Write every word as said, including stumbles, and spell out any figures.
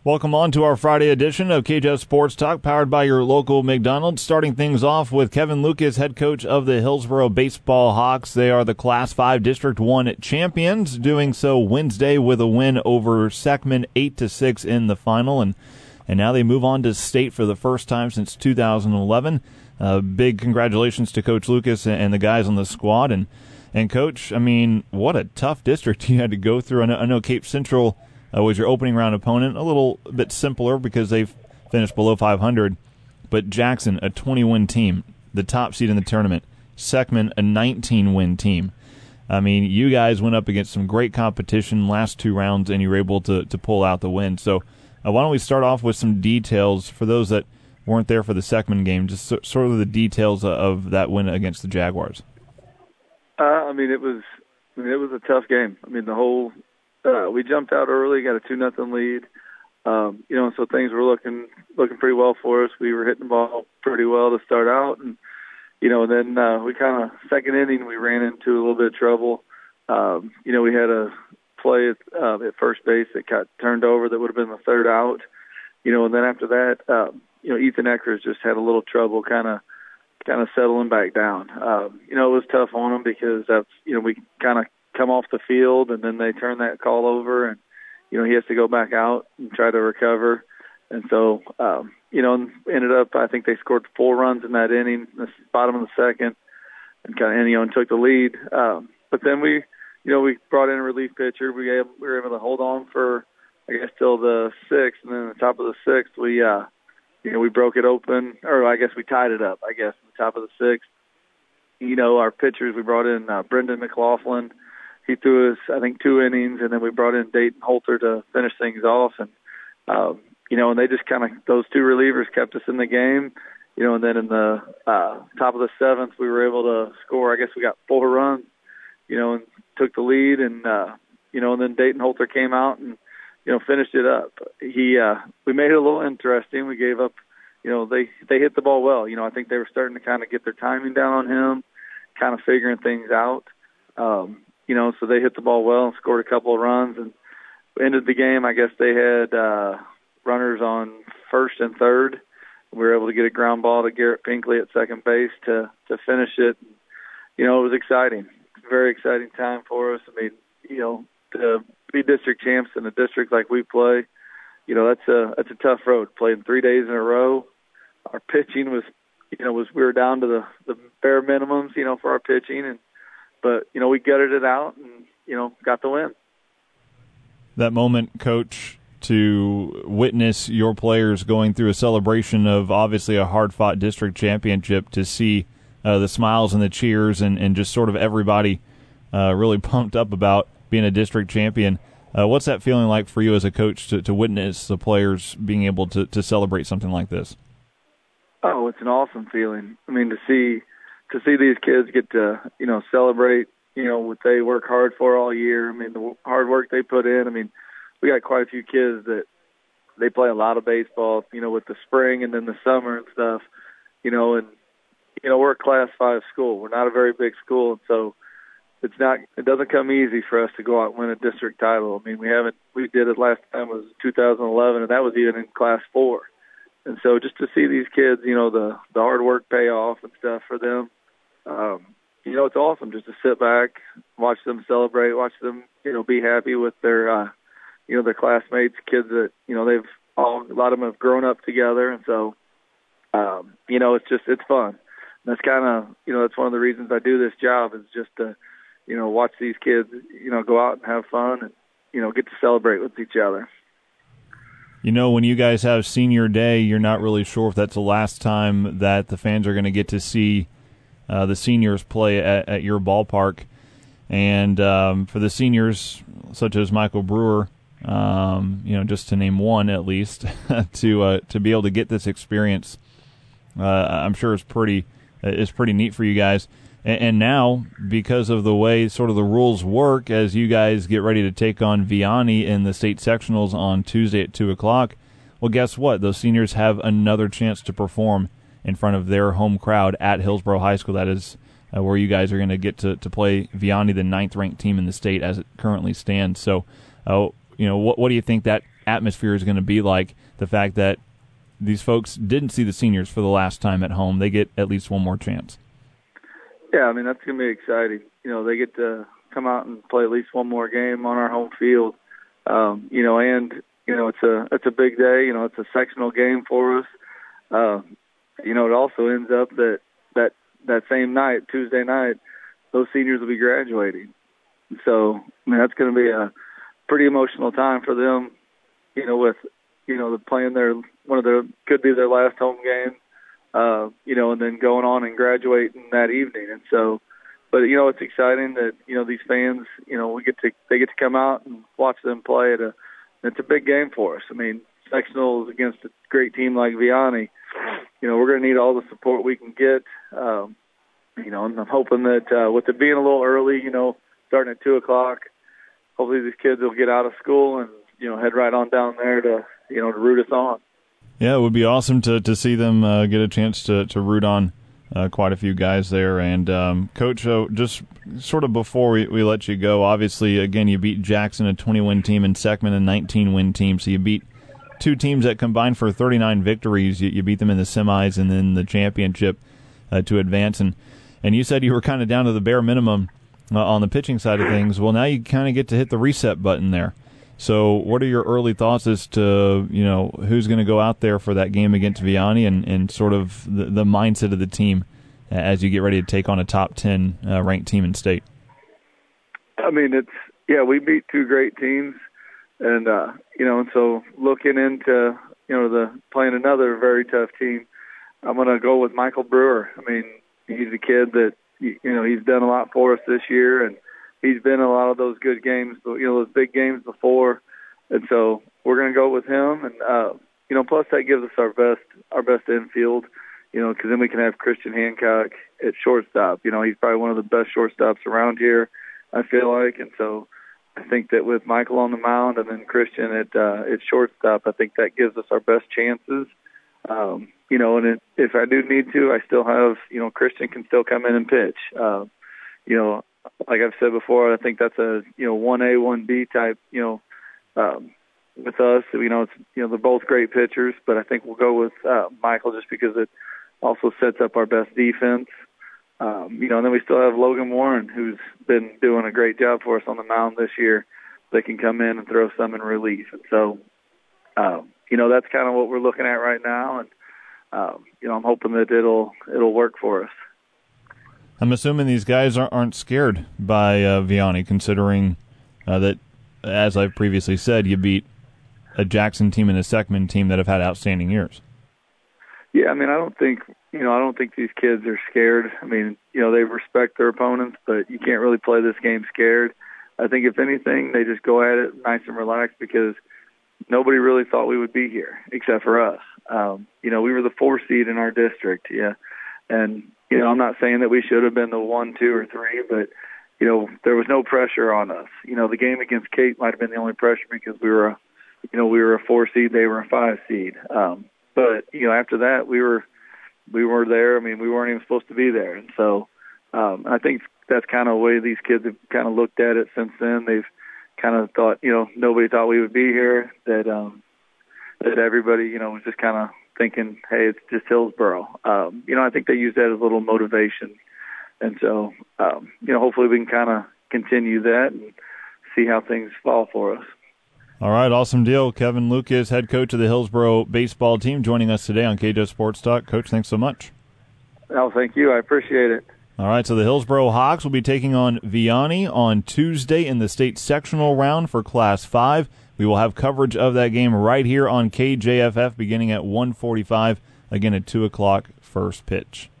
Welcome on to our Friday edition of K J S Sports Talk, powered by your local McDonald's. Starting things off with Kevin Lucas, head coach of the Hillsboro Baseball Hawks. They are the Class five District one champions, doing so Wednesday with a win over Seckman eight to six in the final. And, and now they move on to state for the first time since two thousand eleven. Uh, big congratulations to Coach Lucas and the guys on the squad. And, and Coach, I mean, what a tough district you had to go through. I know, I know Cape Central Uh, was your opening round opponent, a little bit simpler because they've finished below five hundred. But Jackson, a twenty-win team, the top seed in the tournament. Seckman, a nineteen-win team. I mean, you guys went up against some great competition last two rounds, and you were able to, to pull out the win. So uh, why don't we start off with some details for those that weren't there for the Seckman game, just so, sort of the details of that win against the Jaguars. Uh, I mean, it was I mean, it was a tough game. I mean, the whole Uh, we jumped out early, got a two nothing lead, um, you know, so things were looking looking pretty well for us. We were hitting the ball pretty well to start out, and you know, then uh, we kind of second inning we ran into a little bit of trouble. Um, you know, we had a play at, uh, at first base that got turned over that would have been the third out. You know, and then after that, uh, you know, Ethan Eckers just had a little trouble, kind of kind of settling back down. Um, you know, it was tough on him because that's you know we kind of come off the field, and then they turn that call over, and, you know, he has to go back out and try to recover. And so, um, you know, ended up, I think they scored four runs in that inning, the bottom of the second, and kind of, you know, and took the lead. Um, but then we, you know, we brought in a relief pitcher. We, we were able to hold on for, I guess, till the sixth, and then at the top of the sixth, we, uh, you know, we broke it open, or I guess we tied it up, I guess, at the top of the sixth. You know, our pitchers, we brought in uh, Brendan McLaughlin. He threw us, I think, two innings, and then we brought in Dayton Holter to finish things off. And, um, you know, and they just kind of, those two relievers kept us in the game, you know, and then in the uh, top of the seventh, we were able to score, I guess we got four runs, you know, and took the lead. And, uh, you know, and then Dayton Holter came out and, you know, finished it up. He, uh, we made it a little interesting. We gave up, you know, they, they hit the ball well. You know, I think they were starting to kind of get their timing down on him, kind of figuring things out. Um, You know, so they hit the ball well and scored a couple of runs and ended the game. I guess they had uh, runners on first and third. We were able to get a ground ball to Garrett Pinkley at second base to, to finish it. You know, it was exciting. Very exciting time for us. I mean, you know, to be district champs in a district like we play, you know, that's a that's a tough road. Playing three days in a row. Our pitching was, you know, was we were down to the, the bare minimums, you know, for our pitching, and But, you know, we gutted it out and, you know, got the win. That moment, Coach, to witness your players going through a celebration of obviously a hard-fought district championship, to see uh, the smiles and the cheers and, and just sort of everybody uh, really pumped up about being a district champion. Uh, what's that feeling like for you as a coach to, to witness the players being able to, to celebrate something like this? Oh, it's an awesome feeling. I mean, to see – to see these kids get to, you know, celebrate, you know, what they work hard for all year. I mean, the hard work they put in. I mean, we got quite a few kids that they play a lot of baseball, you know, with the spring and then the summer and stuff, you know, and, you know, we're a class five school. We're not a very big school. And so it's not, it doesn't come easy for us to go out and win a district title. I mean, we haven't, we did it last time was two thousand eleven, and that was even in class four. And so just to see these kids, you know, the, the hard work pay off and stuff for them, Um, you know, it's awesome just to sit back, watch them celebrate, watch them, you know, be happy with their, uh, you know, their classmates, kids that, you know, they've all, a lot of them have grown up together. And so, um, you know, it's just, it's fun. And that's kind of, you know, that's one of the reasons I do this job, is just to, you know, watch these kids, you know, go out and have fun and, you know, get to celebrate with each other. You know, when you guys have senior day, you're not really sure if that's the last time that the fans are going to get to see Uh, the seniors play at, at your ballpark. And um, for the seniors, such as Michael Brewer, um, you know, just to name one at least, to uh, to be able to get this experience, uh, I'm sure it's pretty it's pretty neat for you guys. And, and now, because of the way sort of the rules work, as you guys get ready to take on Vianney in the state sectionals on Tuesday at two o'clock, well, guess what? Those seniors have another chance to perform in front of their home crowd at Hillsboro High School. That is uh, where you guys are going to get to to play Vianney, the ninth-ranked team in the state as it currently stands. So, uh, you know, what what do you think that atmosphere is going to be like, the fact that these folks didn't see the seniors for the last time at home. They get at least one more chance. Yeah, I mean, that's going to be exciting. You know, they get to come out and play at least one more game on our home field. Um, you know, and, you know, it's a it's a big day. You know, it's a sectional game for us. Uh, you know, it also ends up that, that that same night, Tuesday night, those seniors will be graduating. So, I mean, that's going to be a pretty emotional time for them, you know, with, you know, playing their, one of their, could be their last home game. Uh, you know, and then going on and graduating that evening. And so, but, you know, it's exciting that, you know, these fans, you know, we get to, they get to come out and watch them play at a, it's a big game for us. I mean, sectionals against a great team like Vianney, you know, we're going to need all the support we can get. Um, you know, and I'm hoping that uh, with it being a little early, you know, starting at two o'clock, hopefully these kids will get out of school and, you know, head right on down there to, you know, to root us on. Yeah, it would be awesome to, to see them uh, get a chance to, to root on uh, quite a few guys there. And, um, Coach, uh, just sort of before we, we let you go, obviously, again, you beat Jackson, a twenty-win team, and Seckman, a nineteen-win team. So you beat two teams that combined for thirty-nine victories. You, you beat them in the semis and then the championship uh, to advance. And, and you said you were kind of down to the bare minimum uh, on the pitching side of things. Well, now you kind of get to hit the reset button there. So what are your early thoughts as to, you know, who's going to go out there for that game against Vianney and, and sort of the, the mindset of the team as you get ready to take on a top ten uh, ranked team in state? I mean, it's, yeah, we beat two great teams. And, uh, you know, and so looking into, you know, the playing another very tough team, I'm going to go with Michael Brewer. I mean, he's a kid that, you know, he's done a lot for us this year, and he's been in a lot of those good games, you know, those big games before. And so we're going to go with him. And, uh, you know, plus that gives us our best, our best infield, you know, because then we can have Christian Hancock at shortstop. You know, he's probably one of the best shortstops around here, I feel like. And so I think that with Michael on the mound and then Christian at, uh, at shortstop, I think that gives us our best chances. Um, you know, and it, if I do need to, I still have, you know, Christian can still come in and pitch. Uh, you know, like I've said before, I think that's a, you know, one A, one B type, you know, um, with us. You know, it's, you know, they're both great pitchers, but I think we'll go with uh, Michael just because it also sets up our best defense. Um, you know, and then we still have Logan Warren, who's been doing a great job for us on the mound this year. They can come in and throw some in relief. And so, um, you know, that's kind of what we're looking at right now. And, um, you know, I'm hoping that it'll it'll work for us. I'm assuming these guys aren't scared by uh, Vianney, considering uh, that, as I've previously said, you beat a Jackson team and a Seckman team that have had outstanding years. Yeah, I mean, I don't think, you know, I don't think these kids are scared. I mean, you know, they respect their opponents, but you can't really play this game scared. I think if anything, they just go at it nice and relaxed because nobody really thought we would be here except for us. Um, you know, we were the four seed in our district, yeah, and you know, I'm not saying that we should have been the one, two, or three, but, you know, there was no pressure on us. You know, the game against Kate might have been the only pressure because we were, a, you know, we were a four seed, they were a five seed. Um, but, you know, after that, we were we were there. I mean, we weren't even supposed to be there. And so um, I think that's kind of the way these kids have kind of looked at it since then. They've kind of thought, you know, nobody thought we would be here, that, um, that everybody, you know, was just kind of thinking, hey, it's just Hillsboro. Um, you know, I think they use that as a little motivation. And so, um, you know, hopefully we can kind of continue that and see how things fall for us. All right, awesome deal. Kevin Lucas, head coach of the Hillsboro baseball team, joining us today on K J Sports Talk. Coach, thanks so much. Oh, thank you. I appreciate it. All right, so the Hillsboro Hawks will be taking on Vianney on Tuesday in the state sectional round for Class five. We will have coverage of that game right here on K J F F beginning at one forty-five, again at two o'clock, first pitch.